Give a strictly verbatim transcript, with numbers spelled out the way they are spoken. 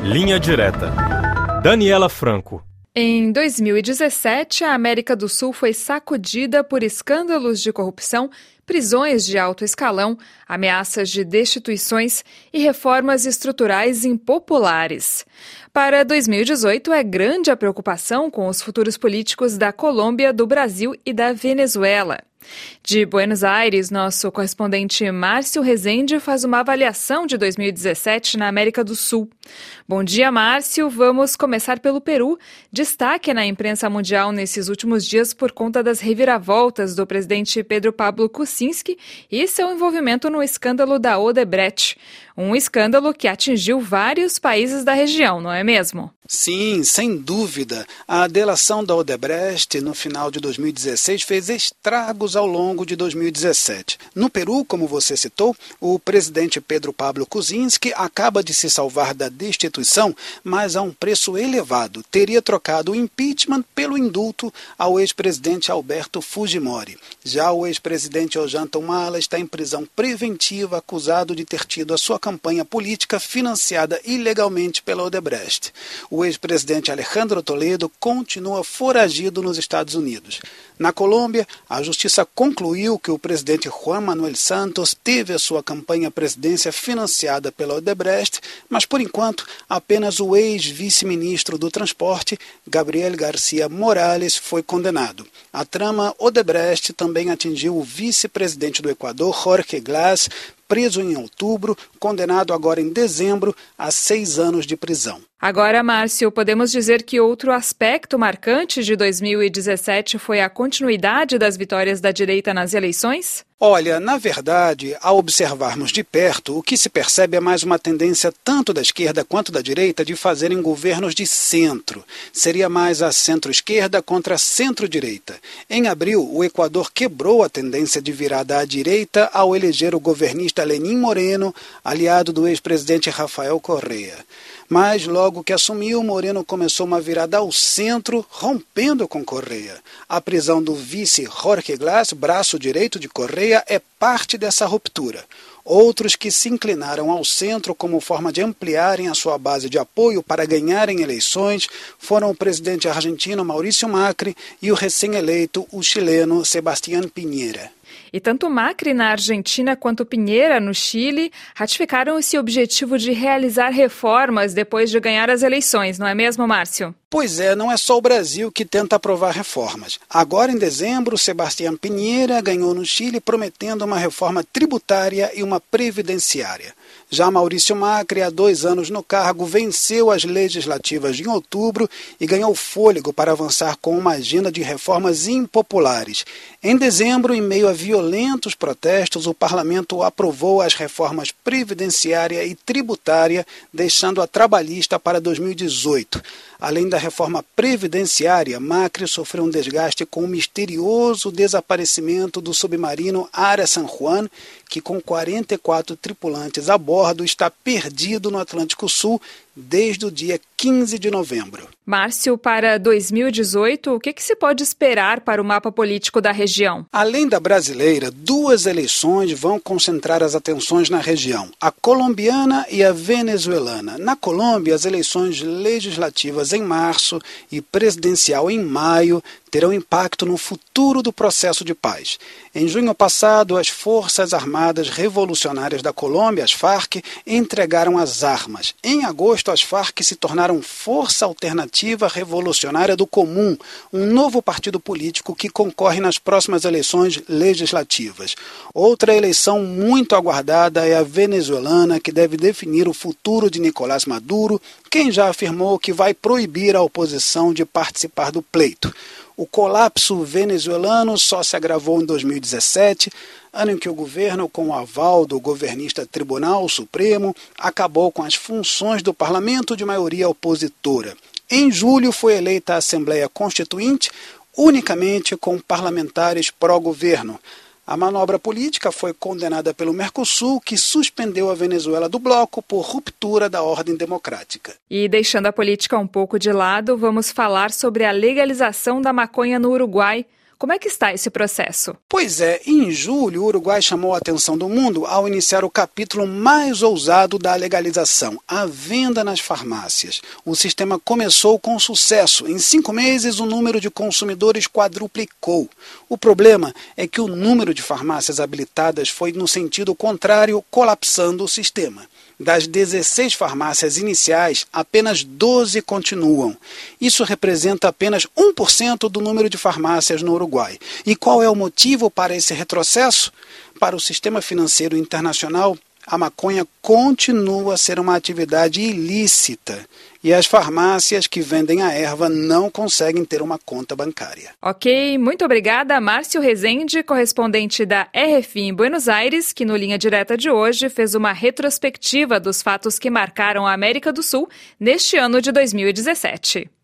Linha Direta. Daniela Franco. Em dois mil e dezessete, a América do Sul foi sacudida por escândalos de corrupção, prisões de alto escalão, ameaças de destituições e reformas estruturais impopulares. Para dois mil e dezoito, é grande a preocupação com os futuros políticos da Colômbia, do Brasil e da Venezuela. De Buenos Aires, nosso correspondente Márcio Rezende faz uma avaliação de dois mil e dezessete na América do Sul. Bom dia, Márcio. Vamos começar pelo Peru. Destaque na imprensa mundial nesses últimos dias por conta das reviravoltas do presidente Pedro Pablo Kuczynski e seu envolvimento no escândalo da Odebrecht. Um escândalo que atingiu vários países da região, não é mesmo? Sim, sem dúvida. A delação da Odebrecht no final de dois mil e dezesseis fez estragos ao longo de dois mil e dezessete. No Peru, como você citou, o presidente Pedro Pablo Kuczynski acaba de se salvar da destituição, mas a um preço elevado. Teria trocado o impeachment pelo indulto ao ex-presidente Alberto Fujimori. Já o ex-presidente Ollanta Humala está em prisão preventiva, acusado de ter tido a sua campanha política financiada ilegalmente pela Odebrecht. O ex-presidente Alejandro Toledo continua foragido nos Estados Unidos. Na Colômbia, a justiça concluiu que o presidente Juan Manuel Santos teve a sua campanha à presidência financiada pela Odebrecht, mas, por enquanto, apenas o ex-vice-ministro do Transporte, Gabriel García Morales, foi condenado. A trama Odebrecht também atingiu o vice-presidente do Equador, Jorge Glass, preso em outubro, condenado agora em dezembro a seis anos de prisão. Agora, Márcio, podemos dizer que outro aspecto marcante de dois mil e dezessete foi a continuidade das vitórias da direita nas eleições? Olha, na verdade, ao observarmos de perto, o que se percebe é mais uma tendência tanto da esquerda quanto da direita de fazerem governos de centro. Seria mais a centro-esquerda contra a centro-direita. Em abril, o Equador quebrou a tendência de virada à direita ao eleger o governista Lenín Moreno, aliado do ex-presidente Rafael Correa. Mas, logo que assumiu, Moreno começou uma virada ao centro, rompendo com Correa. A prisão do vice Jorge Glass, braço direito de Correa, é parte dessa ruptura. Outros que se inclinaram ao centro como forma de ampliarem a sua base de apoio para ganharem eleições foram o presidente argentino Maurício Macri e o recém-eleito, o chileno Sebastián Piñera. E tanto Macri na Argentina quanto Piñera no Chile ratificaram esse objetivo de realizar reformas depois de ganhar as eleições, não é mesmo, Márcio? Pois é, não é só o Brasil que tenta aprovar reformas. Agora, em dezembro, Sebastián Piñera ganhou no Chile prometendo uma reforma tributária e uma previdenciária. Já Maurício Macri, há dois anos no cargo, venceu as legislativas em outubro e ganhou fôlego para avançar com uma agenda de reformas impopulares. Em dezembro, em meio a violentos protestos, o parlamento aprovou as reformas previdenciária e tributária, deixando a trabalhista para dois mil e dezoito. Além da reforma previdenciária, Macri sofreu um desgaste com o misterioso desaparecimento do submarino Ara San Juan, que com quarenta e quatro tripulantes a bordo está perdido no Atlântico Sul desde o dia quinze de novembro. Márcio, para dois mil e dezoito, o que, que se pode esperar para o mapa político da região? Além da brasileira, duas eleições vão concentrar as atenções na região, a colombiana e a venezuelana. Na Colômbia, as eleições legislativas em março e presidencial em maio terão impacto no futuro do processo de paz. Em junho passado, as Forças Armadas Revolucionárias da Colômbia, as Farc, entregaram as armas. Em agosto, as Farc se tornaram Força Alternativa Revolucionária do Comum, um novo partido político que concorre nas próximas eleições legislativas. Outra eleição muito aguardada é a venezuelana, que deve definir o futuro de Nicolás Maduro, quem já afirmou que vai proibir a oposição de participar do pleito. O colapso venezuelano só se agravou em dois mil e dezessete, ano em que o governo, com o aval do governista Tribunal Supremo, acabou com as funções do parlamento de maioria opositora. Em julho foi eleita a Assembleia Constituinte, unicamente com parlamentares pró-governo. A manobra política foi condenada pelo Mercosul, que suspendeu a Venezuela do bloco por ruptura da ordem democrática. E deixando a política um pouco de lado, vamos falar sobre a legalização da maconha no Uruguai. Como é que está esse processo? Pois é, em julho, o Uruguai chamou a atenção do mundo ao iniciar o capítulo mais ousado da legalização, a venda nas farmácias. O sistema começou com sucesso. Em cinco meses, o número de consumidores quadruplicou. O problema é que o número de farmácias habilitadas foi no sentido contrário, colapsando o sistema. Das dezesseis farmácias iniciais, apenas doze continuam. Isso representa apenas um por cento do número de farmácias no Uruguai. E qual é o motivo para esse retrocesso? Para o sistema financeiro internacional, a maconha continua a ser uma atividade ilícita e as farmácias que vendem a erva não conseguem ter uma conta bancária. Ok, muito obrigada, Márcio Rezende, correspondente da R F I em Buenos Aires, que no Linha Direta de hoje fez uma retrospectiva dos fatos que marcaram a América do Sul neste ano de dois mil e dezessete.